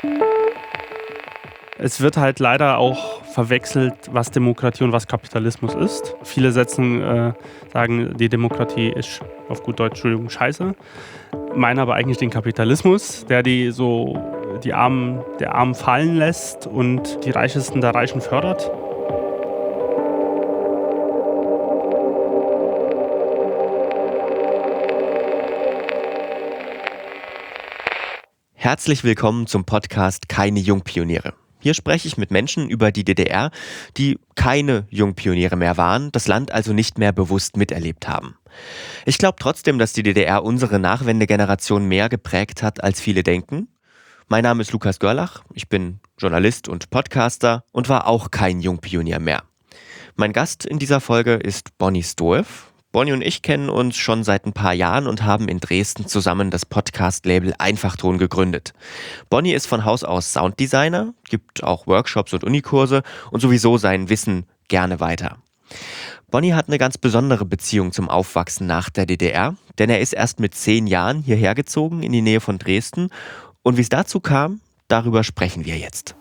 Es wird halt leider auch verwechselt, was Demokratie und was Kapitalismus ist. Viele sagen, die Demokratie ist auf gut Deutsch, Entschuldigung, scheiße. Meinen aber eigentlich den Kapitalismus, der die Armen der Armen fallen lässt und die Reichesten der Reichen fördert. Herzlich willkommen zum Podcast Keine Jungpioniere. Hier spreche ich mit Menschen über die DDR, die keine Jungpioniere mehr waren, das Land also nicht mehr bewusst miterlebt haben. Ich glaube trotzdem, dass die DDR unsere Nachwendegeneration mehr geprägt hat, als viele denken. Mein Name ist Lukas Görlach, ich bin Journalist und Podcaster und war auch kein Jungpionier mehr. Mein Gast in dieser Folge ist Bonnie Stoev. Bonnie und ich kennen uns schon seit ein paar Jahren und haben in Dresden zusammen das Podcast-Label Einfachton gegründet. Bonnie ist von Haus aus Sounddesigner, gibt auch Workshops und Unikurse und sowieso sein Wissen gerne weiter. Bonnie hat eine ganz besondere Beziehung zum Aufwachsen nach der DDR, denn er ist erst mit 10 Jahren hierher gezogen in die Nähe von Dresden. Und wie es dazu kam, darüber sprechen wir jetzt.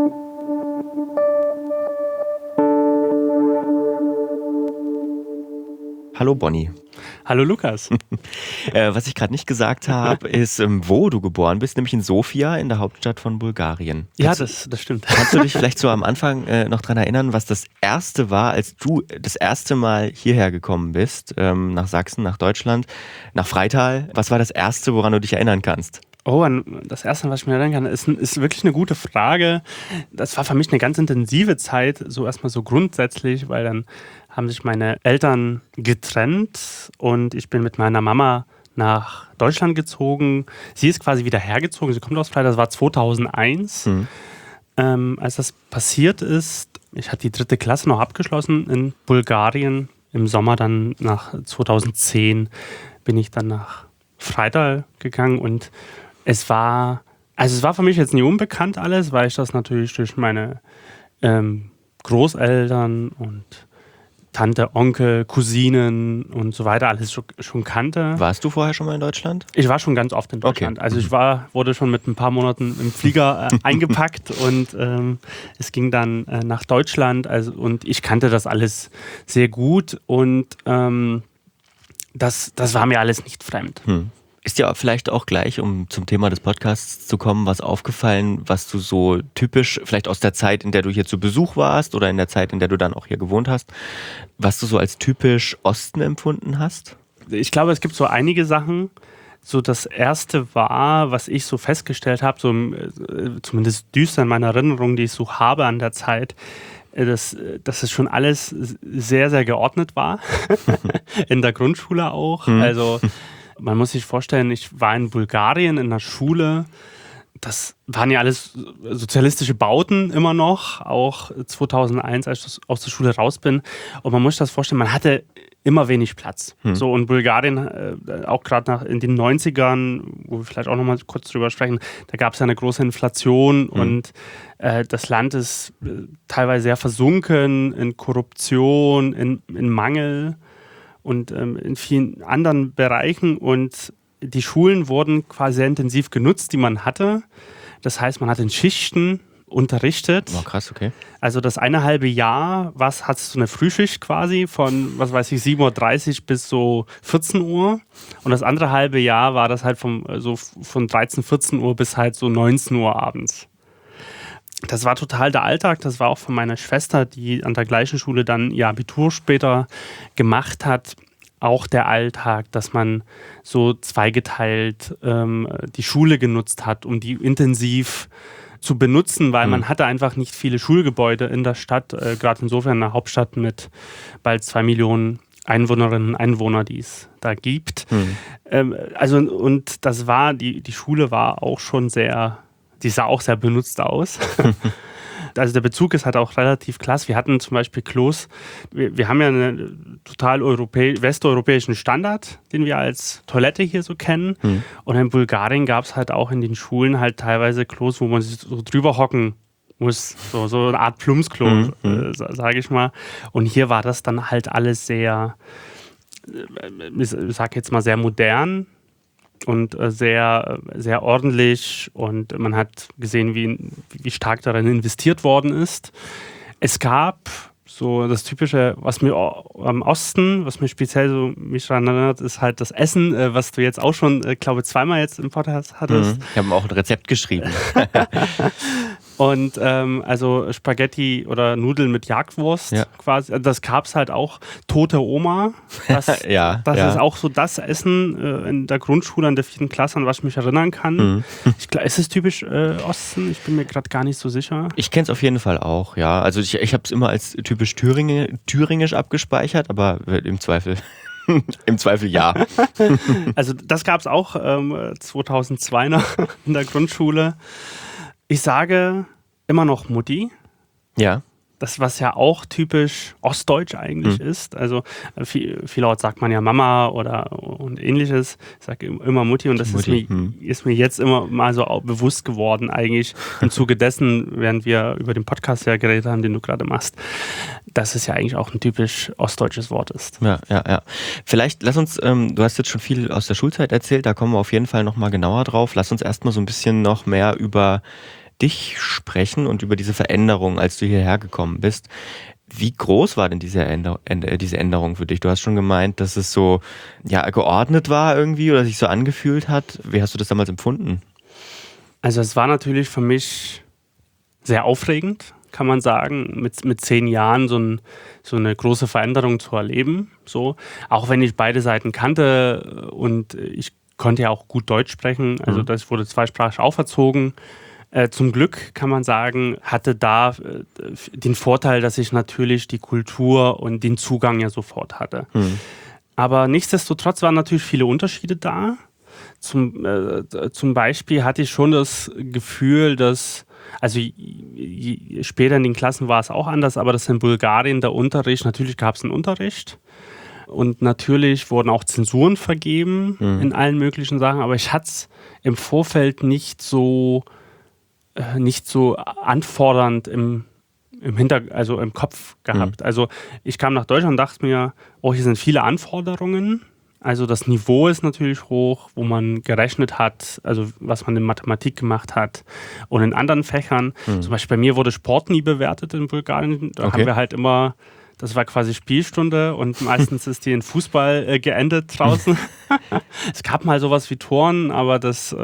Hallo Bonnie. Hallo Lukas. Was ich gerade nicht gesagt habe, ist, wo du geboren bist, nämlich in Sofia, in der Hauptstadt von Bulgarien. Ja, das stimmt. Kannst du dich vielleicht so am Anfang noch daran erinnern, was das Erste war, als du das erste Mal hierher gekommen bist, nach Sachsen, nach Deutschland, nach Freital? Was war das Erste, woran du dich erinnern kannst? Oh, das Erste, was ich mir erinnern kann, ist wirklich eine gute Frage. Das war für mich eine ganz intensive Zeit, so erstmal so grundsätzlich, weil dann haben sich meine Eltern getrennt und ich bin mit meiner Mama nach Deutschland gezogen. Sie ist quasi wieder hergezogen, sie kommt aus Freital, das war 2001. Als das passiert ist, ich hatte die 3. Klasse noch abgeschlossen in Bulgarien. Im Sommer dann nach 2010 bin ich dann nach Freital gegangen und es war für mich jetzt nie unbekannt alles, weil ich das natürlich durch meine Großeltern und Tante, Onkel, Cousinen und so weiter alles schon kannte. Warst du vorher schon mal in Deutschland? Ich war schon ganz oft in Deutschland. Okay. Also ich wurde schon mit ein paar Monaten im Flieger eingepackt und es ging dann nach Deutschland. Und ich kannte das alles sehr gut und das war mir alles nicht fremd. Ist dir vielleicht auch gleich, um zum Thema des Podcasts zu kommen, was aufgefallen, was du so typisch, vielleicht aus der Zeit, in der du hier zu Besuch warst oder in der Zeit, in der du dann auch hier gewohnt hast, was du so als typisch Osten empfunden hast? Ich glaube, es gibt so einige Sachen. So das Erste war, was ich so festgestellt habe, so zumindest düster in meiner Erinnerung, die ich so habe an der Zeit, dass es schon alles sehr, sehr geordnet war. In der Grundschule auch. Also man muss sich vorstellen, ich war in Bulgarien in der Schule. Das waren ja alles sozialistische Bauten immer noch, auch 2001, als ich aus der Schule raus bin. Und man muss sich das vorstellen, man hatte immer wenig Platz. So in Bulgarien, auch gerade in den 90ern, wo wir vielleicht auch noch mal kurz drüber sprechen, da gab es ja eine große Inflation und das Land ist teilweise sehr versunken in Korruption, in Mangel und in vielen anderen Bereichen. Und die Schulen wurden quasi sehr intensiv genutzt, die man hatte. Das heißt, man hat in Schichten unterrichtet. Oh, krass, okay. Also das eine halbe Jahr, hattest du eine Frühschicht quasi von, 7:30 Uhr bis so 14 Uhr. Und das andere halbe Jahr war das halt von 13, 14 Uhr bis halt so 19 Uhr abends. Das war total der Alltag. Das war auch von meiner Schwester, die an der gleichen Schule dann ihr Abitur später gemacht hat, auch der Alltag, dass man so zweigeteilt die Schule genutzt hat, um die intensiv zu benutzen, weil man hatte einfach nicht viele Schulgebäude in der Stadt, gerade insofern eine Hauptstadt mit bald 2 Millionen Einwohnerinnen und Einwohner, die es da gibt. Und das war, die Schule war auch schon die sah auch sehr benutzt aus. Also der Bezug ist halt auch relativ klasse. Wir hatten zum Beispiel Klos. Wir haben ja einen total westeuropäischen Standard, den wir als Toilette hier so kennen. Und in Bulgarien gab es halt auch in den Schulen halt teilweise Klos, wo man sich so drüber hocken muss. So eine Art Plumpsklo, sage ich mal. Und hier war das dann halt alles sehr, ich sag jetzt mal sehr modern. und sehr ordentlich, und man hat gesehen, wie stark darin investiert worden ist. Es gab so das Typische, was mir am Osten, was mir speziell so mich daran erinnert, ist halt das Essen, was du jetzt auch schon, glaube zweimal jetzt im Podcast hattest. Ich habe auch ein Rezept geschrieben. Und also Spaghetti oder Nudeln mit Jagdwurst quasi. Das gab es halt auch. Tote Oma. Das ist auch so das Essen in der Grundschule, in der 4. Klasse, an was ich mich erinnern kann. Ist es typisch Osten? Ich bin mir gerade gar nicht so sicher. Ich kenne es auf jeden Fall auch, ja. Also ich habe es immer als typisch thüringisch abgespeichert, aber im Zweifel... Im Zweifel ja. Also das gab es auch 2002 noch in der Grundschule. Ich sage immer noch Mutti. Ja. Das, was ja auch typisch ostdeutsch eigentlich ist. Also vielerorts sagt man ja Mama und ähnliches. Ich sage immer Mutti, und das ist mir jetzt immer mal so bewusst geworden eigentlich im Zuge dessen, während wir über den Podcast ja geredet haben, den du gerade machst, dass es ja eigentlich auch ein typisch ostdeutsches Wort ist. Ja. Vielleicht lass uns, du hast jetzt schon viel aus der Schulzeit erzählt, da kommen wir auf jeden Fall nochmal genauer drauf. Lass uns erstmal so ein bisschen noch mehr über dich sprechen und über diese Veränderung, als du hierher gekommen bist. Wie groß war denn diese Änderung für dich? Du hast schon gemeint, dass es so geordnet war irgendwie oder sich so angefühlt hat. Wie hast du das damals empfunden? Also es war natürlich für mich sehr aufregend, kann man sagen, mit 10 Jahren so eine große Veränderung zu erleben. So. Auch wenn ich beide Seiten kannte und ich konnte ja auch gut Deutsch sprechen, also das wurde zweisprachig auferzogen. Zum Glück, kann man sagen, hatte da den Vorteil, dass ich natürlich die Kultur und den Zugang ja sofort hatte. Aber nichtsdestotrotz waren natürlich viele Unterschiede da. Zum Beispiel hatte ich schon das Gefühl, dass, also später in den Klassen war es auch anders, aber dass in Bulgarien der Unterricht, natürlich gab es einen Unterricht und natürlich wurden auch Zensuren vergeben in allen möglichen Sachen, aber ich hatte es im Vorfeld nicht so anfordernd im Kopf gehabt. Also ich kam nach Deutschland und dachte mir, hier sind viele Anforderungen. Also das Niveau ist natürlich hoch, wo man gerechnet hat, also was man in Mathematik gemacht hat und in anderen Fächern. Zum Beispiel bei mir wurde Sport nie bewertet in Bulgarien. Da haben wir halt immer, das war quasi Spielstunde und meistens ist die in Fußball geendet draußen. Es gab mal sowas wie Turnen, aber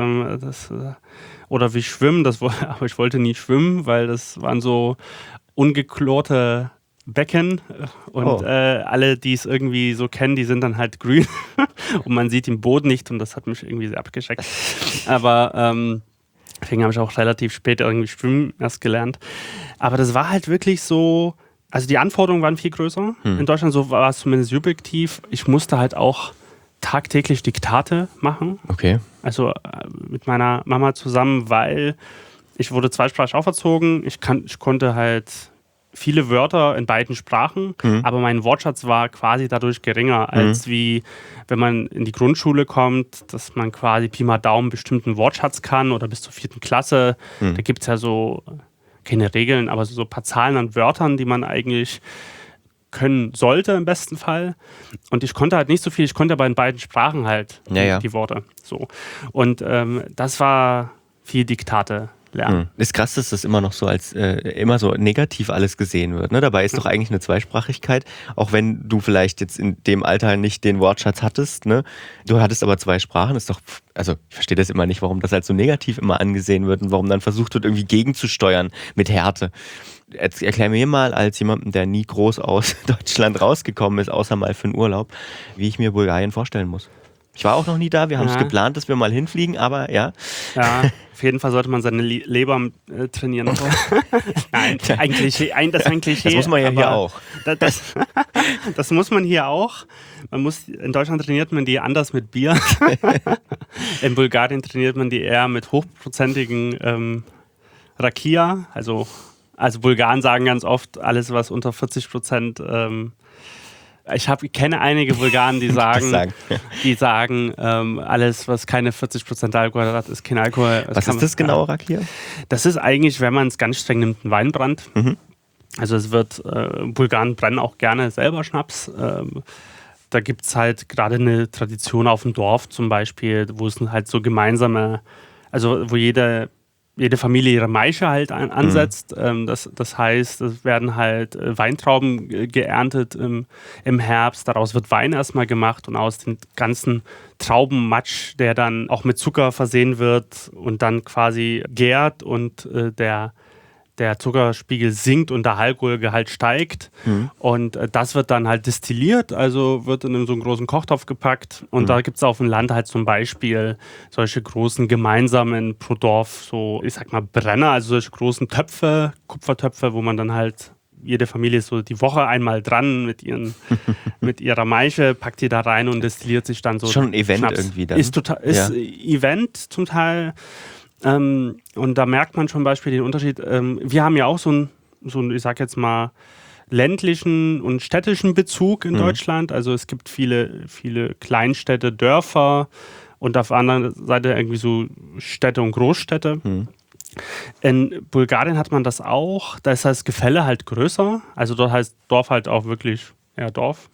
oder wie Schwimmen, aber ich wollte nie schwimmen, weil das waren so ungeklorte Becken und alle, die es irgendwie so kennen, die sind dann halt grün und man sieht den Boden nicht, und das hat mich irgendwie sehr abgeschreckt. Aber deswegen habe ich auch relativ spät irgendwie Schwimmen erst gelernt. Aber das war halt wirklich so, also die Anforderungen waren viel größer. In Deutschland, so war es zumindest subjektiv. Ich musste halt auch tagtäglich Diktate machen. Okay. Also mit meiner Mama zusammen, weil ich wurde zweisprachig auferzogen. Ich konnte halt viele Wörter in beiden Sprachen, aber mein Wortschatz war quasi dadurch geringer, als wie wenn man in die Grundschule kommt, dass man quasi Pi mal Daumen bestimmten Wortschatz kann oder bis zur 4. Klasse. Da gibt es ja so keine Regeln, aber so ein paar Zahlen an Wörtern, die man eigentlich können sollte im besten Fall. Und ich konnte halt nicht so viel, ich konnte aber in beiden Sprachen halt die Worte. So. Und das war viel Diktate lernen. Ist krass, dass das immer noch so als immer so negativ alles gesehen wird. Ne? Dabei ist doch eigentlich eine Zweisprachigkeit, auch wenn du vielleicht jetzt in dem Alter nicht den Wortschatz hattest. Ne? Du hattest aber 2 Sprachen, ist doch, also ich verstehe das immer nicht, warum das als so negativ immer angesehen wird und warum dann versucht wird, irgendwie gegenzusteuern mit Härte. Erklär mir mal als jemanden, der nie groß aus Deutschland rausgekommen ist, außer mal für einen Urlaub, wie ich mir Bulgarien vorstellen muss. Ich war auch noch nie da, wir haben es geplant, dass wir mal hinfliegen, aber ja. Ja, auf jeden Fall sollte man seine Leber trainieren. Nein, das ist ein Klischee. Das muss man ja hier auch. Das muss man hier auch. In Deutschland trainiert man die anders mit Bier. In Bulgarien trainiert man die eher mit hochprozentigen Rakia. Also Bulgaren sagen ganz oft, alles was unter 40%. Ich kenne einige Bulgaren, die sagen, alles, was keine 40% Alkohol hat, ist kein Alkohol. Was ist das genau, Rakia? Das ist eigentlich, wenn man es ganz streng nimmt, ein Weinbrand. Also es wird, Bulgaren brennen auch gerne selber Schnaps. da gibt es halt gerade eine Tradition auf dem Dorf zum Beispiel, wo es halt so gemeinsame, also wo jede Familie ihre Maische halt ansetzt. Das heißt, es werden halt Weintrauben geerntet im Herbst. Daraus wird Wein erstmal gemacht und aus dem ganzen Traubenmatsch, der dann auch mit Zucker versehen wird und dann quasi gärt und der Zuckerspiegel sinkt und der Alkoholgehalt steigt. Und das wird dann halt destilliert, also wird in so einen großen Kochtopf gepackt. Und da gibt es auf dem Land halt zum Beispiel solche großen gemeinsamen pro Dorf, so ich sag mal Brenner, also solche großen Töpfe, Kupfertöpfe, wo man dann halt, jede Familie ist so die Woche einmal dran mit ihrer Maische, packt die da rein und destilliert sich dann so. Ist schon ein Event Schnaps. irgendwie dann. Ist Event zum Teil. Und da merkt man zum Beispiel den Unterschied. Wir haben ja auch so einen, ich sag jetzt mal, ländlichen und städtischen Bezug in Deutschland. Also es gibt viele, viele Kleinstädte, Dörfer und auf der anderen Seite irgendwie so Städte und Großstädte. In Bulgarien hat man das auch. Da ist das Gefälle halt größer. Also dort heißt Dorf halt auch wirklich Dorf.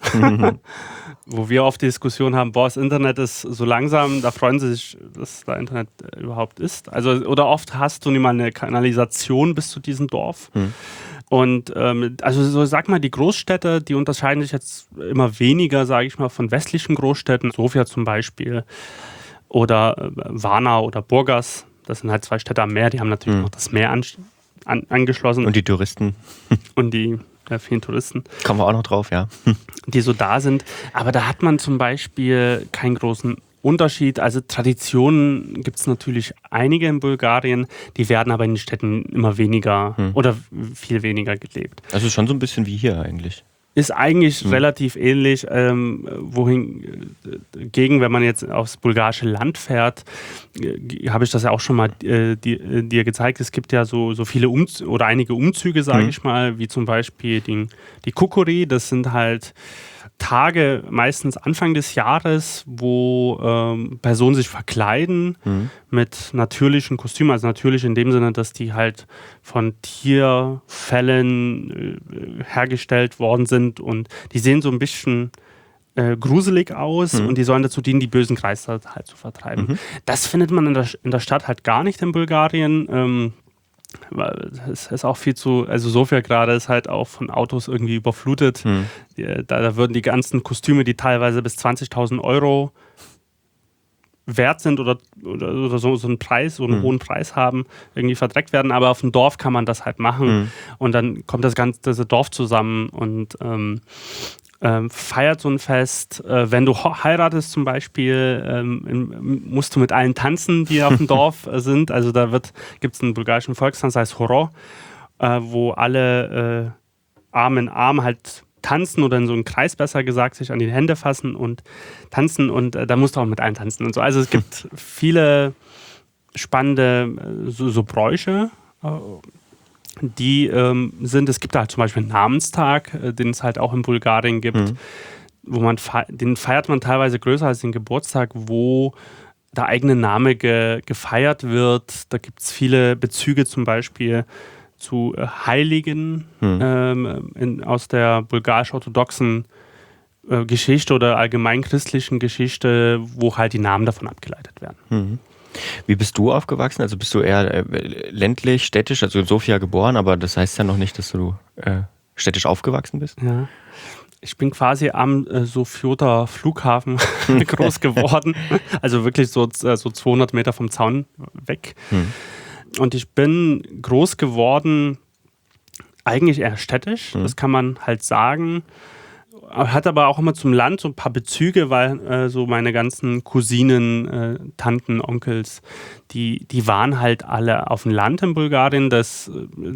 Wo wir oft die Diskussion haben, das Internet ist so langsam, da freuen sie sich, dass da Internet überhaupt ist. Also, oder oft hast du nicht mal eine Kanalisation bis zu diesem Dorf. Und also so sag mal, die Großstädte, die unterscheiden sich jetzt immer weniger, sage ich mal, von westlichen Großstädten. Sofia zum Beispiel oder Varna oder Burgas. Das sind halt 2 Städte am Meer, die haben natürlich noch das Meer angeschlossen. Und die Touristen. Und die vielen Touristen. Kommen wir auch noch drauf, ja. Die so da sind. Aber da hat man zum Beispiel keinen großen Unterschied. Also Traditionen gibt es natürlich einige in Bulgarien, die werden aber in den Städten immer weniger oder viel weniger gelebt. Also schon so ein bisschen wie hier eigentlich. Ist eigentlich relativ ähnlich, wohingegen, wenn man jetzt aufs bulgarische Land fährt, habe ich das ja auch schon mal dir gezeigt, es gibt ja so viele oder einige Umzüge, sage ich mal, wie zum Beispiel die Kukuri, das sind halt Tage, meistens Anfang des Jahres, wo Personen sich verkleiden mit natürlichen Kostümen, also natürlich in dem Sinne, dass die halt von Tierfällen hergestellt worden sind und die sehen so ein bisschen gruselig aus und die sollen dazu dienen, die bösen Geister halt zu vertreiben. Das findet man in der Stadt halt gar nicht in Bulgarien. Es ist auch viel zu, also Sofia gerade ist halt auch von Autos irgendwie überflutet. Da würden die ganzen Kostüme, die teilweise bis 20.000 Euro wert sind oder so einen Preis, so einen hohen Preis haben, irgendwie verdreckt werden. Aber auf dem Dorf kann man das halt machen und dann kommt das ganze Dorf zusammen und feiert so ein Fest. Wenn du heiratest zum Beispiel, musst du mit allen tanzen, die auf dem Dorf sind. Also da gibt es einen bulgarischen Volkstanz, heißt Horo, wo alle Arm in Arm halt tanzen oder in so einem Kreis, besser gesagt, sich an die Hände fassen und tanzen und da musst du auch mit allen tanzen und so. Also es gibt viele spannende so Bräuche, die es gibt halt zum Beispiel einen Namenstag, den es halt auch in Bulgarien gibt, wo den feiert man teilweise größer als den Geburtstag, wo der eigene Name gefeiert wird. Da gibt es viele Bezüge zum Beispiel zu Heiligen aus der bulgarisch-orthodoxen Geschichte oder allgemein christlichen Geschichte, wo halt die Namen davon abgeleitet werden. Wie bist du aufgewachsen? Also bist du eher ländlich, städtisch, also in Sofia geboren, aber das heißt ja noch nicht, dass du städtisch aufgewachsen bist? Ja. Ich bin quasi am Sofioter Flughafen groß geworden. Also wirklich so 200 Meter vom Zaun weg. Und ich bin groß geworden, eigentlich eher städtisch, das kann man halt sagen. Hat aber auch immer zum Land so ein paar Bezüge, weil so meine ganzen Cousinen, Tanten, Onkels, die waren halt alle auf dem Land in Bulgarien. Das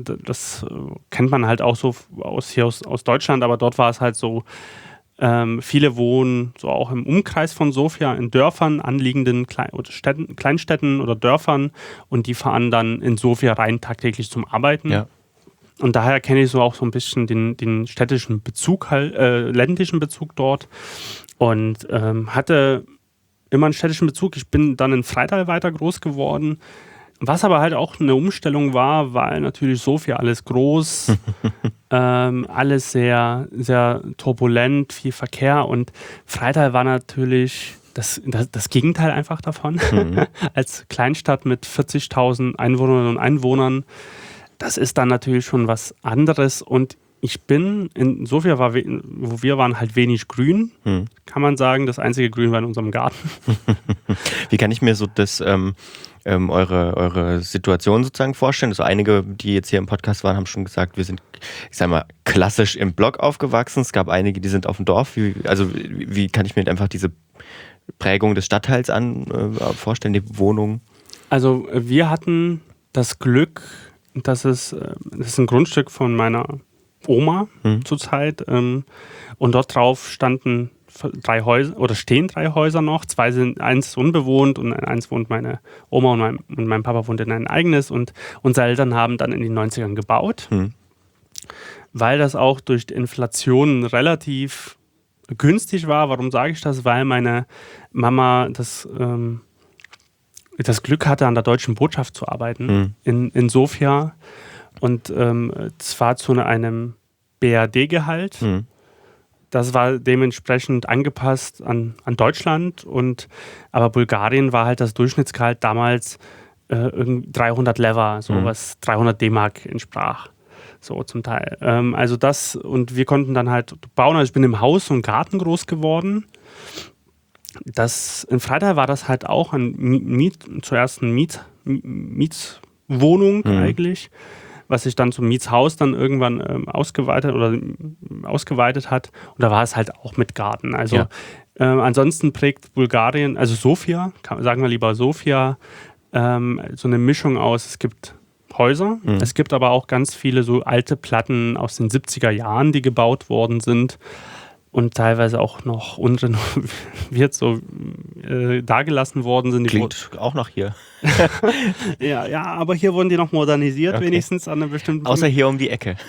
kennt man halt auch so aus Deutschland, aber dort war es halt so, viele wohnen so auch im Umkreis von Sofia in Dörfern, anliegenden Kleinstädten oder Dörfern und die fahren dann in Sofia rein tagtäglich zum Arbeiten. Ja. Und daher kenne ich so auch so ein bisschen den städtischen Bezug, ländlichen Bezug dort und hatte immer einen städtischen Bezug. Ich bin dann in Freital weiter groß geworden. Was aber halt auch eine Umstellung war, weil natürlich Sofia alles groß, alles sehr, sehr turbulent, viel Verkehr und Freital war natürlich das Gegenteil einfach davon. Als Kleinstadt mit 40.000 Einwohnerinnen und Einwohnern, das ist dann natürlich schon was anderes und ich bin in Sofia, wo wir waren, halt wenig grün, kann man sagen. Das einzige Grün war in unserem Garten. Wie kann ich mir so das eure Situation sozusagen vorstellen? Also einige, die jetzt hier im Podcast waren, haben schon gesagt, wir sind, ich sag mal, klassisch im Block aufgewachsen. Es gab einige, die sind auf dem Dorf. Wie kann ich mir einfach diese Prägung des Stadtteils vorstellen, die Wohnung? Also wir hatten das Glück, das ist ein Grundstück von meiner Oma zurzeit und dort drauf standen 3 Häuser oder stehen 3 Häuser noch. Eins ist unbewohnt und eins wohnt meine Oma und mein Papa wohnt in ein eigenes und unsere Eltern haben dann in den 90ern gebaut, weil das auch durch die Inflation relativ günstig war. Warum sage ich das? Weil meine Mama das Glück hatte, an der Deutschen Botschaft zu arbeiten in Sofia und zwar zu einem BRD-Gehalt. Das war dementsprechend angepasst an Deutschland aber Bulgarien war halt das Durchschnittsgehalt damals 300 Lever, so was 300 D-Mark entsprach. So zum Teil. Also das und wir konnten dann halt bauen. Also ich bin im Haus und Garten groß geworden. In Freital war das halt auch zuerst eine Mietswohnung eigentlich, was sich dann zum Mietshaus dann irgendwann ausgeweitet hat. Und da war es halt auch mit Garten. Also ansonsten prägt Bulgarien, also Sofia, sagen wir lieber Sofia, so eine Mischung aus, es gibt Häuser, es gibt aber auch ganz viele so alte Platten aus den 70er Jahren, die gebaut worden sind und teilweise auch noch unrenoviert so dagelassen worden sind. Klingt auch noch hier. ja, aber hier wurden die noch modernisiert, wenigstens an einem bestimmten Punkt. Außer hier um die Ecke.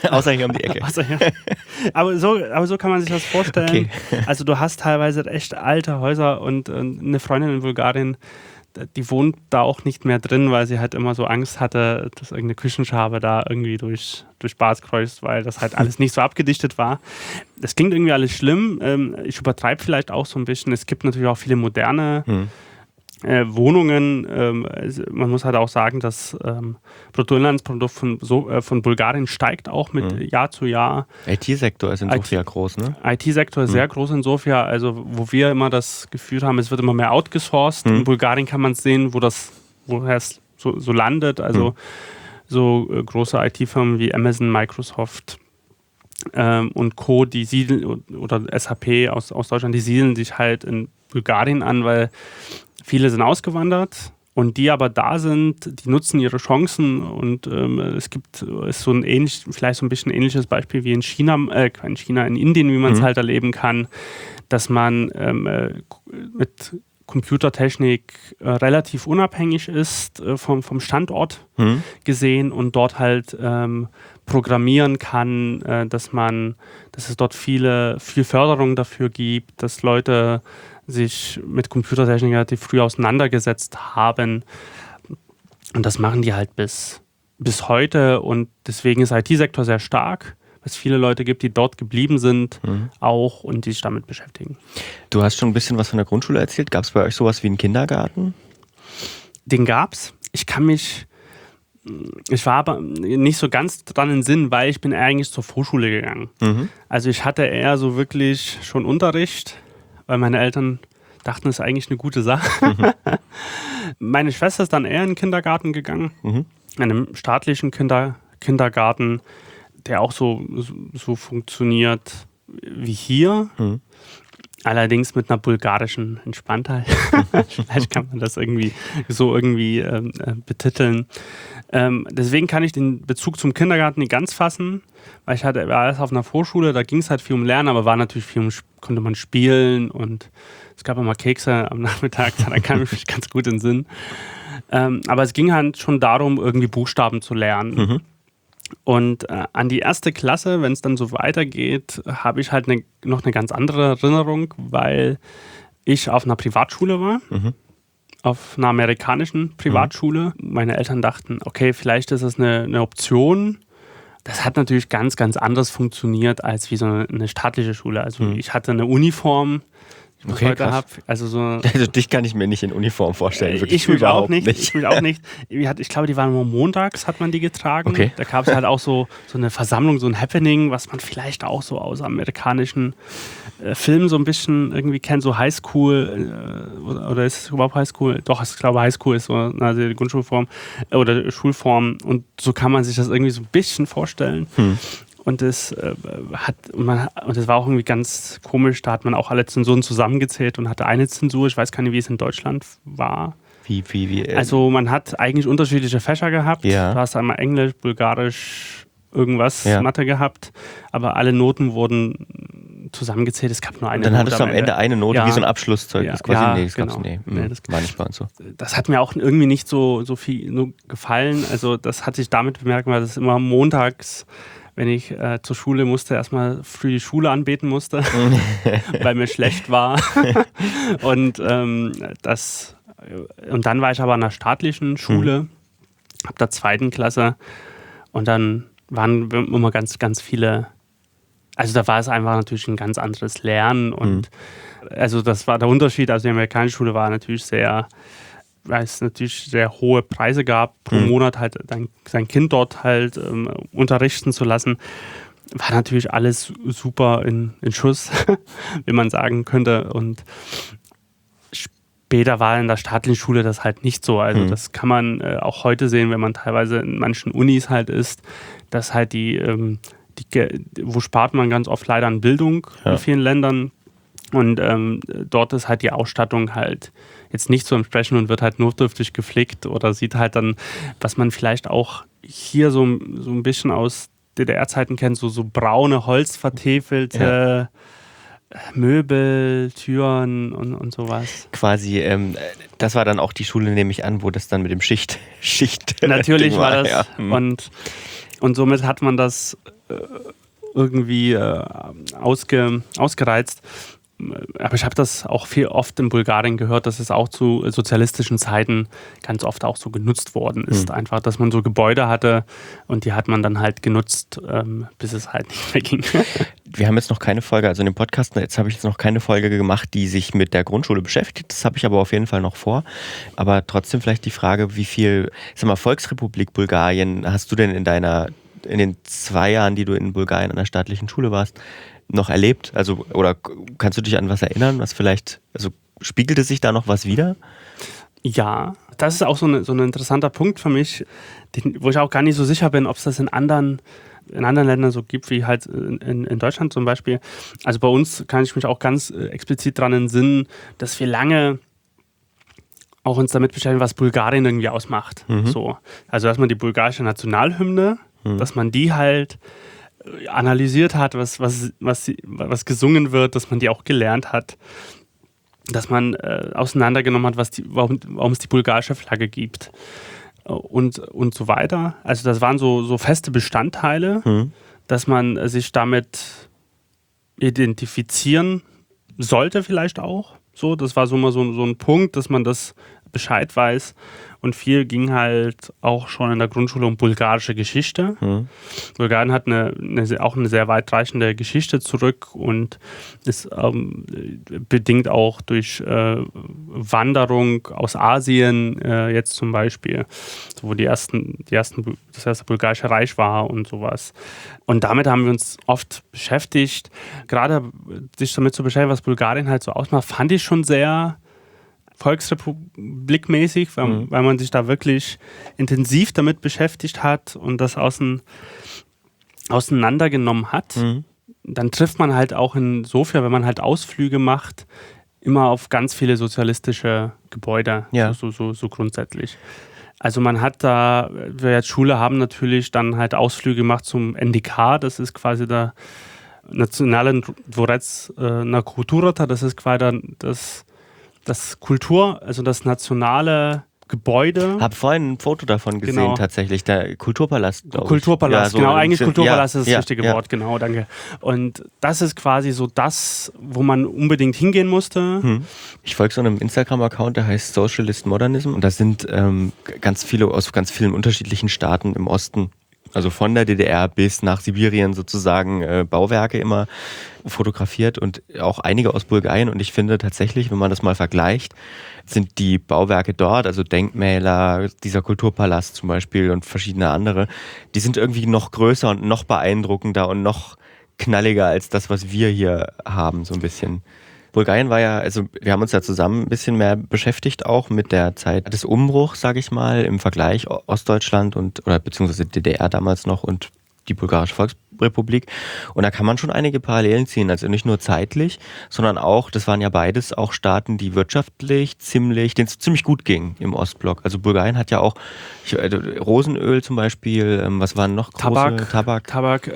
Aber so kann man sich das vorstellen. Okay. Also du hast teilweise echt alte Häuser und eine Freundin in Bulgarien, die wohnt da auch nicht mehr drin, weil sie halt immer so Angst hatte, dass irgendeine Küchenschabe da irgendwie durch Bad kreuzt, weil das halt alles nicht so abgedichtet war. Das klingt irgendwie alles schlimm. Ich übertreibe vielleicht auch so ein bisschen. Es gibt natürlich auch viele moderne Wohnungen. Man muss halt auch sagen, das Bruttoinlandsprodukt von Bulgarien steigt auch mit Jahr zu Jahr. IT-Sektor ist in Sofia groß, ne? IT-Sektor ist sehr groß in Sofia. Also wo wir immer das Gefühl haben, es wird immer mehr outgesourced. In Bulgarien kann man sehen, woher es so landet. Also so große IT-Firmen wie Amazon, Microsoft und Co., die siedeln, oder SAP aus Deutschland, die siedeln sich halt in Bulgarien an, weil viele sind ausgewandert und die aber da sind, die nutzen ihre Chancen und ist so vielleicht so ein bisschen ähnliches Beispiel wie in Indien, wie man es halt erleben kann, dass man mit Computertechnik relativ unabhängig ist vom Standort gesehen und dort halt programmieren kann, dass es dort viel Förderung dafür gibt, dass Leute sich mit Computertechnik relativ früh auseinandergesetzt haben. Und das machen die halt bis heute. Und deswegen ist der IT-Sektor sehr stark, weil es viele Leute gibt, die dort geblieben sind auch und die sich damit beschäftigen. Du hast schon ein bisschen was von der Grundschule erzählt. Gab es bei euch sowas wie einen Kindergarten? Den gab's. Ich war aber nicht so ganz dran im Sinn, weil ich bin eigentlich zur Vorschule gegangen. Also ich hatte eher so wirklich schon Unterricht, weil meine Eltern dachten, es ist eigentlich eine gute Sache. Meine Schwester ist dann eher in den Kindergarten gegangen, in einem staatlichen Kindergarten, der auch so funktioniert wie hier, allerdings mit einer bulgarischen Entspanntheit. Vielleicht kann man das irgendwie betiteln. Deswegen kann ich den Bezug zum Kindergarten nicht ganz fassen, weil ich war erst auf einer Vorschule, da ging es halt viel um Lernen, aber war natürlich konnte man spielen und es gab immer Kekse am Nachmittag, da kam ich mich ganz gut in den Sinn. Aber es ging halt schon darum, irgendwie Buchstaben zu lernen. Und an die erste Klasse, wenn es dann so weitergeht, habe ich halt noch eine ganz andere Erinnerung, weil ich auf einer Privatschule war. auf einer amerikanischen Privatschule. Meine Eltern dachten, okay, vielleicht ist das eine Option. Das hat natürlich ganz, ganz anders funktioniert als wie so eine staatliche Schule. Also ich hatte eine Uniform, die ich Okay, heute krass. habe. Also dich kann ich mir nicht in Uniform vorstellen. Wirklich ich mich auch überhaupt nicht. Ich mich auch nicht. Ich glaube, die waren nur montags, hat man die getragen. Okay. Da gab es halt auch so eine Versammlung, so ein Happening, was man vielleicht auch so aus amerikanischen Filmen so ein bisschen irgendwie kennt, so Highschool oder ist es überhaupt Highschool? Doch, ich glaube Highschool ist so also die Grundschulform oder Schulform und so kann man sich das irgendwie so ein bisschen vorstellen. Und das war auch irgendwie ganz komisch, da hat man auch alle Zensuren zusammengezählt und hatte eine Zensur, ich weiß gar nicht, wie es in Deutschland war. Wie Also man hat eigentlich unterschiedliche Fächer gehabt. Ja. Du hast einmal Englisch, Bulgarisch, irgendwas, Ja. Mathe gehabt, aber alle Noten wurden zusammengezählt. Es gab nur eine dann Note. hattest du am Ende eine Note, Ja. wie so ein Abschlusszeugnis. Ja. Quasi, Ja, nee, das gab's genau. nee. Nee, das- War nicht bei uns so. Das hat mir auch irgendwie nicht so viel nur gefallen. Also das hat sich damit bemerkt, weil das immer montags, wenn ich zur Schule musste, erstmal früh die Schule anbeten musste, weil mir schlecht war. Und und dann war ich aber an einer staatlichen Schule, ab der 2. Klasse und dann waren immer ganz, ganz viele, also da war es einfach natürlich ein ganz anderes Lernen und also das war der Unterschied, also die amerikanische Schule war natürlich weil es natürlich sehr hohe Preise gab, pro Monat halt sein Kind dort halt unterrichten zu lassen, war natürlich alles super in Schuss, wie man sagen könnte und später war in der staatlichen Schule das halt nicht so. Also das kann man auch heute sehen, wenn man teilweise in manchen Unis halt ist, dass halt wo spart man ganz oft leider an Bildung in vielen Ländern. Und dort ist halt die Ausstattung halt jetzt nicht so entsprechend und wird halt notdürftig geflickt oder sieht halt dann, was man vielleicht auch hier so ein bisschen aus DDR-Zeiten kennt, so braune, holzvertäfelte Möbel, Türen und sowas. Quasi, das war dann auch die Schule, nehme ich an, wo das dann mit dem Schicht Natürlich Ding war das. Ja. Und somit hat man das irgendwie ausgereizt. Aber ich habe das auch oft in Bulgarien gehört, dass es auch zu sozialistischen Zeiten ganz oft auch so genutzt worden ist. Einfach, dass man so Gebäude hatte und die hat man dann halt genutzt, bis es halt nicht mehr ging. Wir haben jetzt noch keine Folge, also in dem Podcast, jetzt habe ich jetzt noch keine Folge gemacht, die sich mit der Grundschule beschäftigt. Das habe ich aber auf jeden Fall noch vor. Aber trotzdem vielleicht die Frage, wie viel, Volksrepublik Bulgarien hast du denn in den 2 Jahren, die du in Bulgarien an der staatlichen Schule warst, noch erlebt? Also, oder kannst du dich an was erinnern, was vielleicht, also spiegelte sich da noch was wider? Ja, das ist auch so ein interessanter Punkt für mich, wo ich auch gar nicht so sicher bin, ob es das in anderen Ländern so gibt, wie halt in Deutschland zum Beispiel. Also bei uns kann ich mich auch ganz explizit daran entsinnen, dass wir lange auch uns damit beschäftigen, was Bulgarien irgendwie ausmacht. So. Also dass man die bulgarische Nationalhymne, dass man die halt analysiert hat, was gesungen wird, dass man die auch gelernt hat, dass man auseinandergenommen hat, warum es die bulgarische Flagge gibt und so weiter. Also das waren so feste Bestandteile, dass man sich damit identifizieren sollte vielleicht auch. So, das war so mal so ein Punkt, dass man das Bescheid weiß. Und viel ging halt auch schon in der Grundschule um bulgarische Geschichte. Bulgarien hat auch eine sehr weitreichende Geschichte zurück und ist bedingt auch durch Wanderung aus Asien jetzt zum Beispiel, wo das erste bulgarische Reich war und sowas. Und damit haben wir uns oft beschäftigt. Gerade sich damit zu beschäftigen, was Bulgarien halt so ausmacht, fand ich schon sehr volksrepublikmäßig, weil man sich da wirklich intensiv damit beschäftigt hat und das auseinandergenommen hat. Dann trifft man halt auch insofern, wenn man halt Ausflüge macht, immer auf ganz viele sozialistische Gebäude, so grundsätzlich. Also man hat da, wir als Schule haben natürlich dann halt Ausflüge gemacht zum NDK, das ist quasi der Nationale Dvorec na Kulturata, das ist quasi das Kultur, also das nationale Gebäude. Hab vorhin ein Foto davon gesehen, tatsächlich. Der Kulturpalast, glaube ich. Kulturpalast, ja, so eigentlich Kulturpalast ist das richtige ja. Wort, genau, danke. Und das ist quasi so das, wo man unbedingt hingehen musste. Ich folge so einem Instagram-Account, der heißt Socialist Modernism. Und da sind ganz viele aus ganz vielen unterschiedlichen Staaten im Osten, also von der DDR bis nach Sibirien sozusagen, Bauwerke immer fotografiert und auch einige aus Bulgarien. Und ich finde tatsächlich, wenn man das mal vergleicht, sind die Bauwerke dort, also Denkmäler, dieser Kulturpalast zum Beispiel und verschiedene andere, die sind irgendwie noch größer und noch beeindruckender und noch knalliger als das, was wir hier haben, so ein bisschen. Bulgarien war ja, also wir haben uns ja zusammen ein bisschen mehr beschäftigt auch mit der Zeit des Umbruchs, sage ich mal, im Vergleich Ostdeutschland oder beziehungsweise DDR damals noch und die Bulgarische Volksrepublik. Und da kann man schon einige Parallelen ziehen, also nicht nur zeitlich, sondern auch, das waren ja beides auch Staaten, die wirtschaftlich denen es ziemlich gut ging im Ostblock. Also Bulgarien hat ja auch Rosenöl zum Beispiel, was waren noch große? Tabak,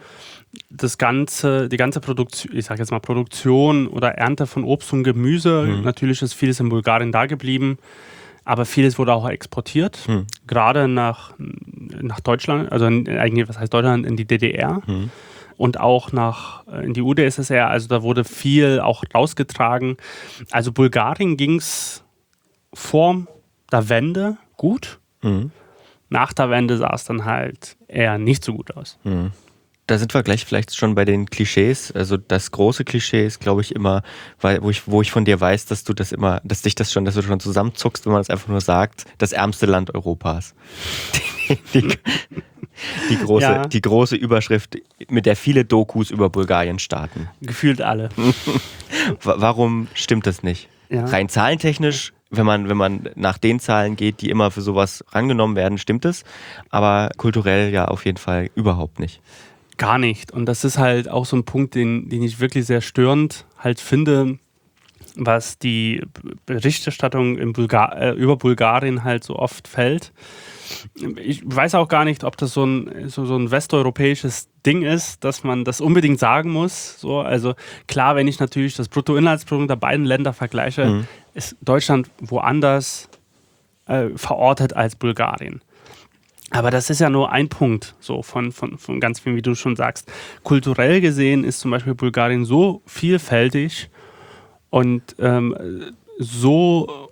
die ganze Produktion, ich sage jetzt mal Produktion oder Ernte von Obst und Gemüse, natürlich ist vieles in Bulgarien da geblieben, aber vieles wurde auch exportiert, gerade nach Deutschland, also eigentlich, was heißt Deutschland, in die DDR und auch in die UdSSR, also da wurde viel auch rausgetragen. Also Bulgarien ging es vor der Wende gut, nach der Wende sah es dann halt eher nicht so gut aus. Da sind wir gleich vielleicht schon bei den Klischees. Also das große Klischee ist, glaube ich, immer, wo ich von dir weiß, dass du schon zusammenzuckst, wenn man das einfach nur sagt, das ärmste Land Europas. Die große Überschrift, mit der viele Dokus über Bulgarien starten. Gefühlt alle. Warum stimmt das nicht? Ja. Rein zahlentechnisch, wenn man nach den Zahlen geht, die immer für sowas rangenommen werden, stimmt es. Aber kulturell ja auf jeden Fall überhaupt nicht. Gar nicht. Und das ist halt auch so ein Punkt, den ich wirklich sehr störend halt finde, was die Berichterstattung über Bulgarien halt so oft fällt. Ich weiß auch gar nicht, ob das so ein westeuropäisches Ding ist, dass man das unbedingt sagen muss. So, also klar, wenn ich natürlich das Bruttoinlandsprodukt der beiden Länder vergleiche, ist Deutschland woanders verortet als Bulgarien. Aber das ist ja nur ein Punkt so von ganz vielen, wie du schon sagst. Kulturell gesehen ist zum Beispiel Bulgarien so vielfältig und so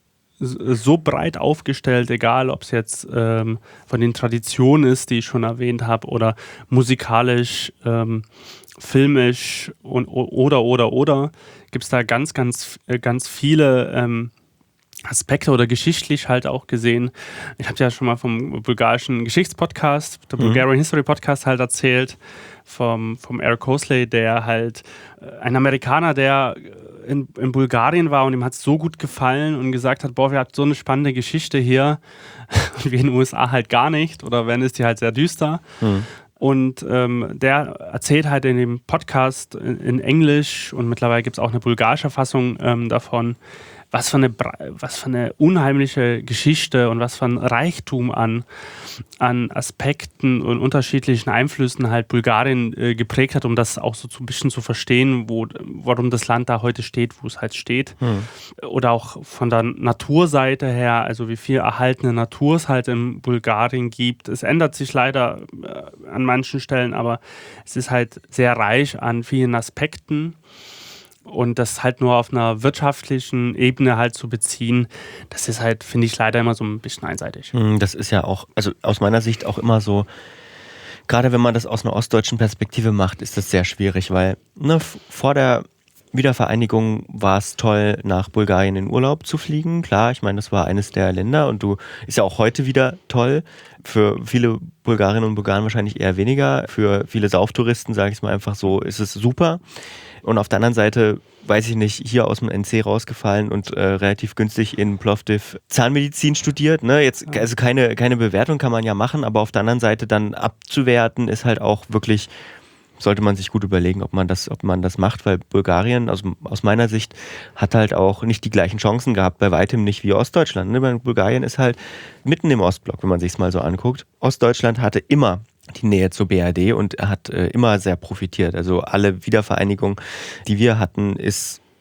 breit aufgestellt, egal ob es jetzt von den Traditionen ist, die ich schon erwähnt habe, oder musikalisch, filmisch oder gibt es da ganz viele Aspekte oder geschichtlich halt auch gesehen. Ich habe ja schon mal vom bulgarischen Geschichtspodcast, der Bulgarian History Podcast halt erzählt, vom Eric Hosley, der halt ein Amerikaner, der in Bulgarien war und ihm hat es so gut gefallen und gesagt hat, boah, wir hatten so eine spannende Geschichte hier und wir in den USA halt gar nicht oder wenn ist die halt sehr düster. Und der erzählt halt in dem Podcast in Englisch und mittlerweile gibt es auch eine bulgarische Fassung davon, was für eine unheimliche Geschichte und was für ein Reichtum an Aspekten und unterschiedlichen Einflüssen halt Bulgarien geprägt hat, um das auch so ein bisschen zu verstehen, warum das Land da heute steht, wo es halt steht. Oder auch von der Naturseite her, also wie viel erhaltene Natur es halt in Bulgarien gibt. Es ändert sich leider an manchen Stellen, aber es ist halt sehr reich an vielen Aspekten. Und das halt nur auf einer wirtschaftlichen Ebene halt zu beziehen, das ist halt, finde ich, leider immer so ein bisschen einseitig. Das ist ja auch, also aus meiner Sicht auch immer so, gerade wenn man das aus einer ostdeutschen Perspektive macht, ist das sehr schwierig, weil vor der Wiedervereinigung war es toll, nach Bulgarien in Urlaub zu fliegen. Klar, ich meine, das war eines der Länder und ist ja auch heute wieder toll. Für viele Bulgarinnen und Bulgaren wahrscheinlich eher weniger. Für viele Sauftouristen, sage ich es mal einfach so, ist es super. Und auf der anderen Seite, weiß ich nicht, hier aus dem NC rausgefallen und relativ günstig in Plovdiv Zahnmedizin studiert. Ne? Jetzt, also keine Bewertung kann man ja machen, aber auf der anderen Seite dann abzuwerten ist halt auch wirklich, sollte man sich gut überlegen, ob man das macht, weil Bulgarien aus meiner Sicht hat halt auch nicht die gleichen Chancen gehabt, bei weitem nicht wie Ostdeutschland. Ne? Bulgarien ist halt mitten im Ostblock, wenn man sich es mal so anguckt. Ostdeutschland hatte immer die Nähe zur BRD und hat immer sehr profitiert. Also alle Wiedervereinigungen, die wir hatten, ist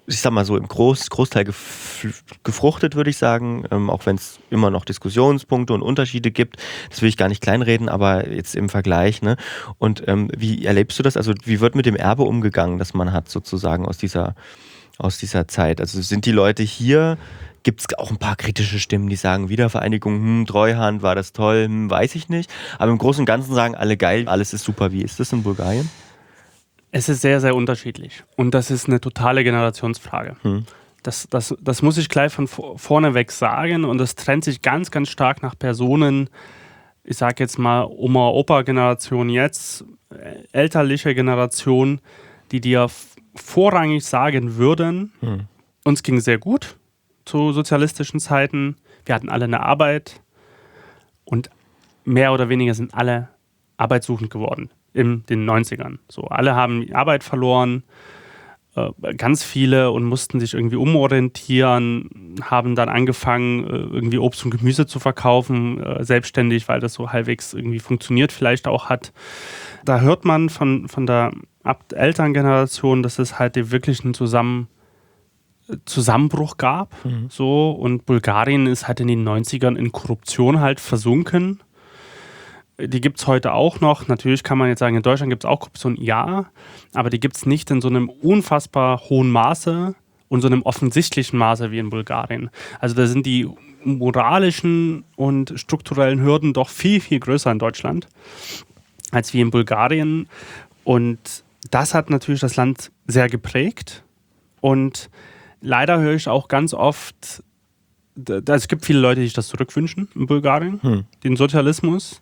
ich sag mal so, im Großteil gefruchtet, würde ich sagen, auch wenn es immer noch Diskussionspunkte und Unterschiede gibt. Das will ich gar nicht kleinreden, aber jetzt im Vergleich. Ne? Und wie erlebst du das? Also wie wird mit dem Erbe umgegangen, das man hat sozusagen aus dieser Zeit? Also sind die Leute hier, gibt es auch ein paar kritische Stimmen, die sagen, Wiedervereinigung, Treuhand, war das toll, weiß ich nicht. Aber im Großen und Ganzen sagen alle geil, alles ist super. Wie ist das in Bulgarien? Es ist sehr, sehr unterschiedlich. Und das ist eine totale Generationsfrage. Das muss ich gleich von vorne weg sagen. Und das trennt sich ganz, ganz stark nach Personen. Ich sage jetzt mal Oma-Opa-Generation jetzt, elterliche Generation, die dir vorrangig sagen würden, uns ging sehr gut zu sozialistischen Zeiten. Wir hatten alle eine Arbeit. Und mehr oder weniger sind alle arbeitssuchend geworden. In den 90ern. So, alle haben Arbeit verloren, ganz viele, und mussten sich irgendwie umorientieren, haben dann angefangen, irgendwie Obst und Gemüse zu verkaufen, selbstständig, weil das so halbwegs irgendwie funktioniert, vielleicht auch hat. Da hört man von der Elterngeneration, dass es halt wirklich einen Zusammenbruch gab. So, und Bulgarien ist halt in den 90ern in Korruption halt versunken. Die gibt es heute auch noch. Natürlich kann man jetzt sagen, in Deutschland gibt es auch Korruption, ja, aber die gibt es nicht in so einem unfassbar hohen Maße und so einem offensichtlichen Maße wie in Bulgarien. Also da sind die moralischen und strukturellen Hürden doch viel, viel größer in Deutschland als wie in Bulgarien. Und das hat natürlich das Land sehr geprägt. Und leider höre ich auch ganz oft, es gibt viele Leute, die sich das zurückwünschen in Bulgarien, den Sozialismus.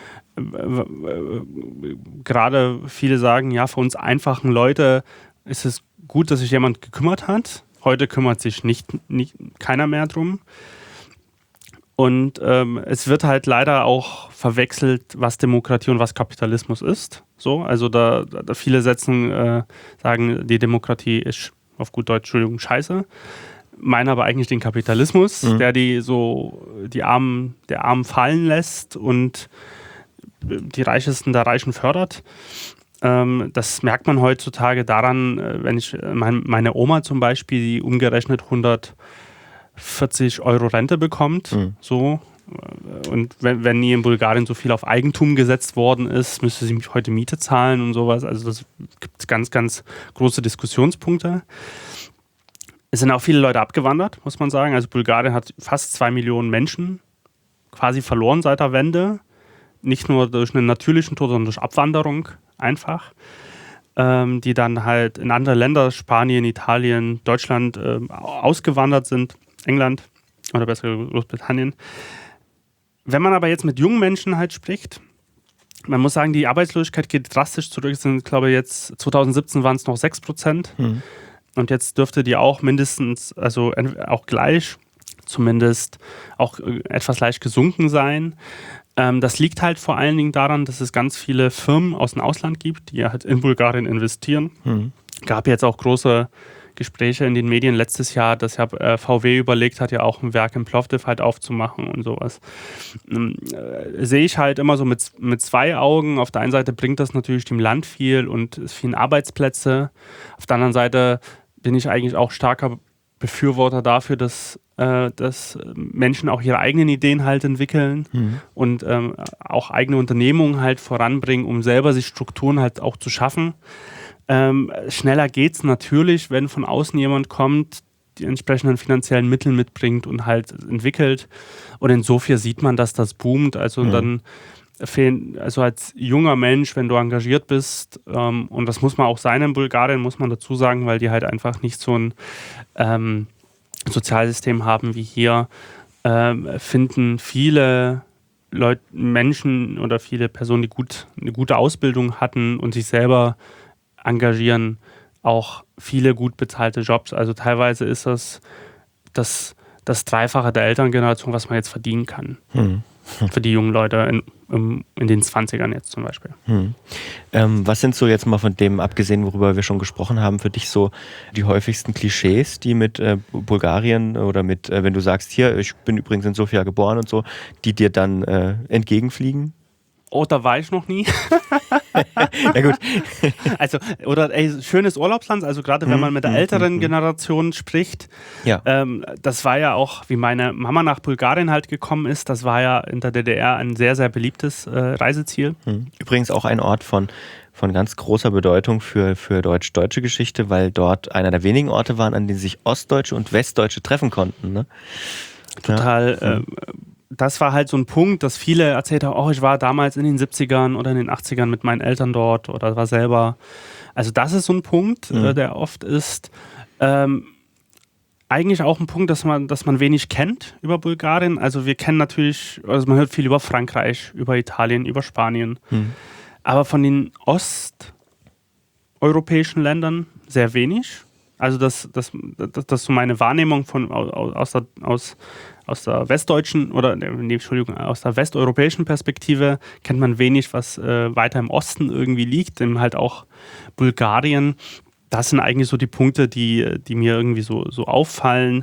Gerade viele sagen, ja, für uns einfachen Leute ist es gut, dass sich jemand gekümmert hat. Heute kümmert sich keiner mehr drum. Und es wird halt leider auch verwechselt, was Demokratie und was Kapitalismus ist. So, also da viele sagen, die Demokratie ist auf gut Deutsch, Entschuldigung, scheiße. Meinen aber eigentlich den Kapitalismus, der der Armen fallen lässt und die Reichesten der Reichen fördert. Das merkt man heutzutage daran, wenn ich meine Oma zum Beispiel, die umgerechnet 140 € Rente bekommt. So. Und wenn nie in Bulgarien so viel auf Eigentum gesetzt worden ist, müsste sie heute Miete zahlen und sowas. Also das gibt ganz, ganz große Diskussionspunkte. Es sind auch viele Leute abgewandert, muss man sagen. Also Bulgarien hat fast 2 Millionen Menschen quasi verloren seit der Wende. Nicht nur durch einen natürlichen Tod, sondern durch Abwanderung einfach, die dann halt in andere Länder, Spanien, Italien, Deutschland, ausgewandert sind, England oder besser Großbritannien. Wenn man aber jetzt mit jungen Menschen halt spricht, man muss sagen, die Arbeitslosigkeit geht drastisch zurück. Ich glaube jetzt 2017 waren es noch 6%. Und jetzt dürfte die auch mindestens, also auch gleich, zumindest auch etwas leicht gesunken sein. Das liegt halt vor allen Dingen daran, dass es ganz viele Firmen aus dem Ausland gibt, die halt in Bulgarien investieren. Gab jetzt auch große Gespräche in den Medien letztes Jahr, dass ja VW überlegt hat, ja auch ein Werk in Plovdiv halt aufzumachen und sowas. Sehe ich halt immer so mit zwei Augen. Auf der einen Seite bringt das natürlich dem Land viel und es vielen Arbeitsplätze. Auf der anderen Seite bin ich eigentlich auch starker Befürworter dafür, dass Menschen auch ihre eigenen Ideen halt entwickeln und auch eigene Unternehmungen halt voranbringen, um selber sich Strukturen halt auch zu schaffen. Schneller geht's natürlich, wenn von außen jemand kommt, die entsprechenden finanziellen Mittel mitbringt und halt entwickelt. Und insofern sieht man, dass das boomt. Also dann also als junger Mensch, wenn du engagiert bist, und das muss man auch sein in Bulgarien, muss man dazu sagen, weil die halt einfach nicht so ein Sozialsystem haben wie hier, finden viele Menschen oder viele Personen, die eine gute Ausbildung hatten und sich selber engagieren, auch viele gut bezahlte Jobs. Also teilweise ist das Dreifache der Elterngeneration, was man jetzt verdienen kann. Für die jungen Leute in den 20ern jetzt zum Beispiel. Was sind so jetzt mal von dem, abgesehen, worüber wir schon gesprochen haben, für dich so die häufigsten Klischees, die mit Bulgarien oder mit, wenn du sagst, hier, ich bin übrigens in Sofia geboren und so, die dir dann entgegenfliegen? Oh, da war ich noch nie. Ja gut. Also, oder schönes Urlaubsland, also gerade wenn man mit der älteren Generation spricht. Ja. Das war ja auch, wie meine Mama nach Bulgarien halt gekommen ist, das war ja in der DDR ein sehr, sehr beliebtes Reiseziel. Übrigens auch ein Ort von ganz großer Bedeutung für deutsch-deutsche Geschichte, weil dort einer der wenigen Orte waren, an denen sich Ostdeutsche und Westdeutsche treffen konnten. Ne? Total. Das war halt so ein Punkt, dass viele erzählt haben, oh, ich war damals in den 70ern oder in den 80ern mit meinen Eltern dort oder war selber. Also das ist so ein Punkt, der oft ist. Eigentlich auch ein Punkt, dass man wenig kennt über Bulgarien. Also wir kennen natürlich, also man hört viel über Frankreich, über Italien, über Spanien. Aber von den osteuropäischen Ländern sehr wenig. Also das ist so meine Wahrnehmung aus der westdeutschen aus der westeuropäischen Perspektive kennt man wenig, was weiter im Osten irgendwie liegt, eben halt auch Bulgarien. Das sind eigentlich so die Punkte, die mir irgendwie so auffallen.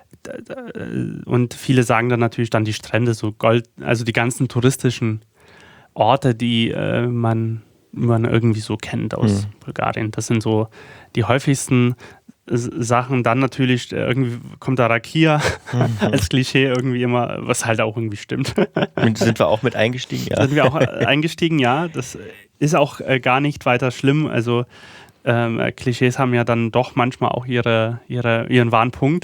Und viele sagen dann natürlich dann die Strände, so Gold, also die ganzen touristischen Orte, die man irgendwie so kennt aus Bulgarien. Das sind so die häufigsten Sachen. Dann natürlich irgendwie kommt da Rakia als Klischee irgendwie immer, was halt auch irgendwie stimmt. Sind wir auch mit eingestiegen, ja. Sind wir auch eingestiegen, ja. Das ist auch gar nicht weiter schlimm. Also Klischees haben ja dann doch manchmal auch ihren wahren Punkt.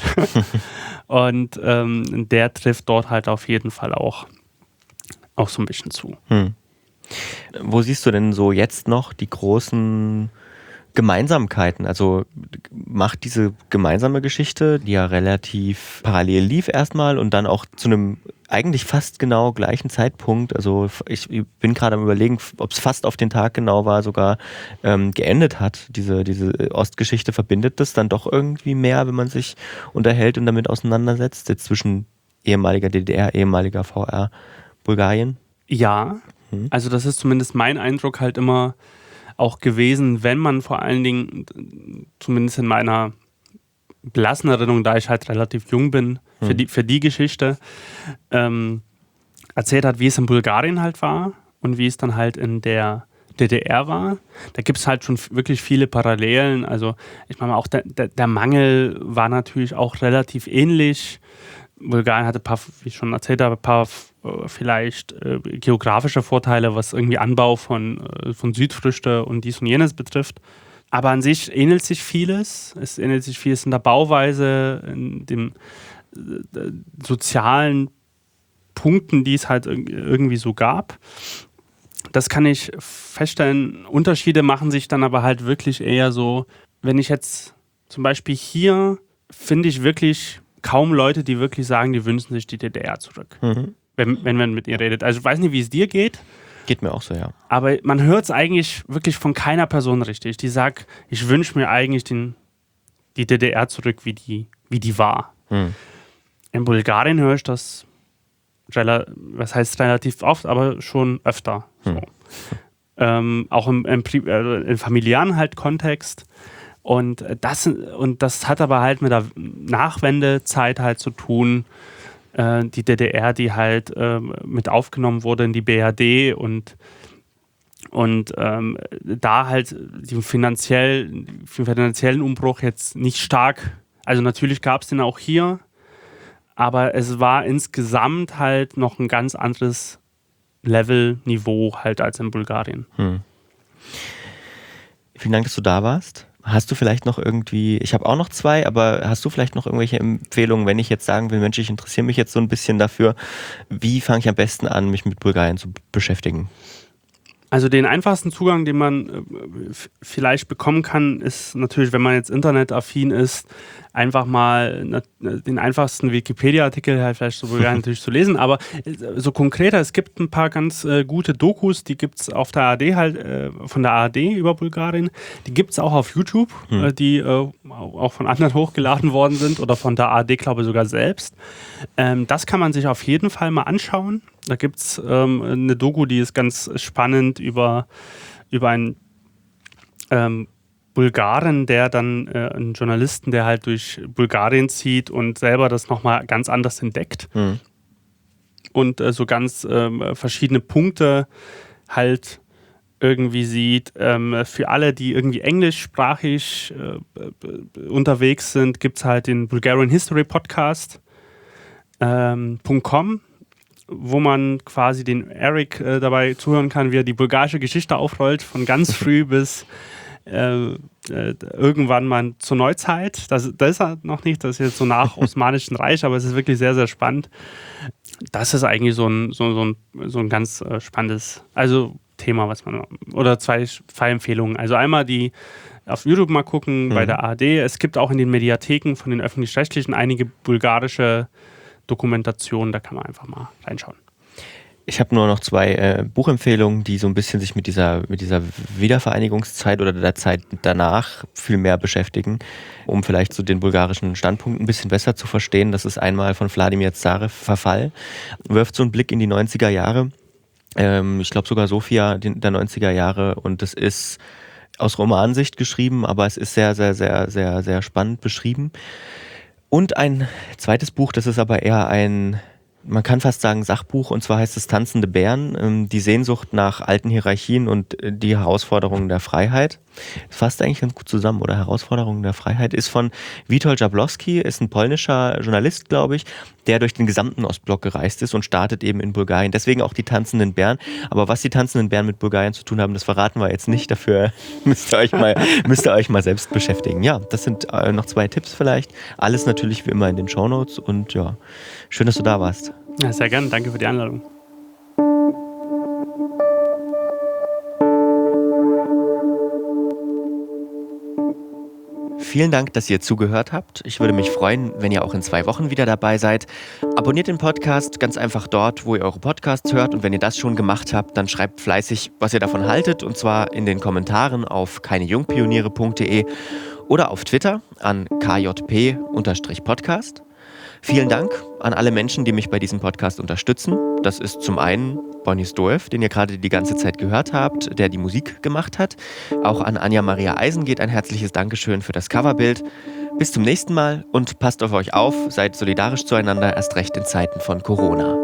Und der trifft dort halt auf jeden Fall auch so ein bisschen zu. Wo siehst du denn so jetzt noch die großen Gemeinsamkeiten? Also macht diese gemeinsame Geschichte, die ja relativ parallel lief erstmal und dann auch zu einem eigentlich fast genau gleichen Zeitpunkt, also ich bin gerade am Überlegen, ob es fast auf den Tag genau war, sogar geendet hat. Diese Ostgeschichte verbindet das dann doch irgendwie mehr, wenn man sich unterhält und damit auseinandersetzt, jetzt zwischen ehemaliger DDR, ehemaliger VR, Bulgarien? Ja, also das ist zumindest mein Eindruck halt immer auch gewesen, wenn man vor allen Dingen, zumindest in meiner blassen Erinnerung, da ich halt relativ jung bin, für die Geschichte, erzählt hat, wie es in Bulgarien halt war und wie es dann halt in der DDR war. Da gibt es halt schon wirklich viele Parallelen. Also ich meine auch der Mangel war natürlich auch relativ ähnlich. Bulgarien hatte ein paar, wie ich schon erzählt habe, ein paar vielleicht geografische Vorteile, was irgendwie Anbau von Südfrüchte und dies und jenes betrifft. Aber an sich ähnelt sich vieles. Es ähnelt sich vieles in der Bauweise, in den sozialen Punkten, die es halt irgendwie so gab. Das kann ich feststellen. Unterschiede machen sich dann aber halt wirklich eher so, wenn ich jetzt zum Beispiel hier, finde ich wirklich kaum Leute, die wirklich sagen, die wünschen sich die DDR zurück. Wenn man mit ihr redet. Also ich weiß nicht, wie es dir geht. Geht mir auch so, ja. Aber man hört es eigentlich wirklich von keiner Person richtig, die sagt, ich wünsche mir eigentlich die DDR zurück, wie die war. In Bulgarien höre ich das was heißt relativ oft, aber schon öfter. So. Auch im familiären halt Kontext. Und das hat aber halt mit der Nachwendezeit halt zu tun. Die DDR, die halt mit aufgenommen wurde in die BRD und da halt den finanziellen Umbruch jetzt nicht stark, also natürlich gab es den auch hier, aber es war insgesamt halt noch ein ganz anderes Level-Niveau halt als in Bulgarien. Vielen Dank, dass du da warst. Hast du vielleicht noch irgendwie, ich habe auch noch 2, aber hast du vielleicht noch irgendwelche Empfehlungen, wenn ich jetzt sagen will, Mensch, ich interessiere mich jetzt so ein bisschen dafür, wie fange ich am besten an, mich mit Bulgarien zu beschäftigen? Also den einfachsten Zugang, den man vielleicht bekommen kann, ist natürlich, wenn man jetzt internetaffin ist, einfach mal den einfachsten Wikipedia-Artikel halt vielleicht so natürlich zu lesen. Aber so konkreter, es gibt ein paar ganz gute Dokus, die gibt es auf der ARD halt, von der ARD über Bulgarien. Die gibt es auch auf YouTube, die auch von anderen hochgeladen worden sind oder von der ARD, glaube ich, sogar selbst. Das kann man sich auf jeden Fall mal anschauen. Da gibt es eine Doku, die ist ganz spannend über einen Bulgaren, der dann einen Journalisten, der halt durch Bulgarien zieht und selber das nochmal ganz anders entdeckt. Und so ganz verschiedene Punkte halt irgendwie sieht. Für alle, die irgendwie englischsprachig unterwegs sind, gibt es halt den Bulgarian History Podcast .com, wo man quasi den Eric dabei zuhören kann, wie er die bulgarische Geschichte aufrollt, von ganz früh bis irgendwann mal zur Neuzeit. Das ist er noch nicht, das ist jetzt so nach Osmanischen Reich, aber es ist wirklich sehr, sehr spannend. Das ist eigentlich so ein ganz spannendes Thema, was man, oder zwei Empfehlungen. Also einmal die auf YouTube mal gucken, bei der ARD. Es gibt auch in den Mediatheken von den Öffentlich-Rechtlichen einige bulgarische Dokumentationen, da kann man einfach mal reinschauen. Ich habe nur noch 2 Buchempfehlungen, die so ein bisschen sich mit dieser Wiedervereinigungszeit oder der Zeit danach viel mehr beschäftigen, um vielleicht so den bulgarischen Standpunkt ein bisschen besser zu verstehen. Das ist einmal von Wladimir Zarev, Verfall, wirft so einen Blick in die 90er Jahre. Ich glaube sogar Sofia der 90er Jahre, und das ist aus Romansicht geschrieben, aber es ist sehr, sehr, sehr, sehr, sehr spannend beschrieben. Und ein zweites Buch, das ist aber eher man kann fast sagen Sachbuch, und zwar heißt es Tanzende Bären, die Sehnsucht nach alten Hierarchien und die Herausforderungen der Freiheit. Das fasst eigentlich ganz gut zusammen, oder? Herausforderungen der Freiheit ist von Witold Jablowski, ist ein polnischer Journalist, glaube ich, der durch den gesamten Ostblock gereist ist und startet eben in Bulgarien. Deswegen auch die Tanzenden Bären. Aber was die Tanzenden Bären mit Bulgarien zu tun haben, das verraten wir jetzt nicht. Dafür müsst ihr euch mal selbst beschäftigen. Ja, das sind noch 2 Tipps vielleicht. Alles natürlich wie immer in den Shownotes, und ja, schön, dass du da warst. Ja, sehr gerne. Danke für die Einladung. Vielen Dank, dass ihr zugehört habt. Ich würde mich freuen, wenn ihr auch in 2 Wochen wieder dabei seid. Abonniert den Podcast ganz einfach dort, wo ihr eure Podcasts hört. Und wenn ihr das schon gemacht habt, dann schreibt fleißig, was ihr davon haltet. Und zwar in den Kommentaren auf keinejungpioniere.de oder auf Twitter an kjp_podcast. Vielen Dank an alle Menschen, die mich bei diesem Podcast unterstützen. Das ist zum einen Bonis Doev, den ihr gerade die ganze Zeit gehört habt, der die Musik gemacht hat. Auch an Anja Maria Eisen geht ein herzliches Dankeschön für das Coverbild. Bis zum nächsten Mal und passt auf euch auf, seid solidarisch zueinander, erst recht in Zeiten von Corona.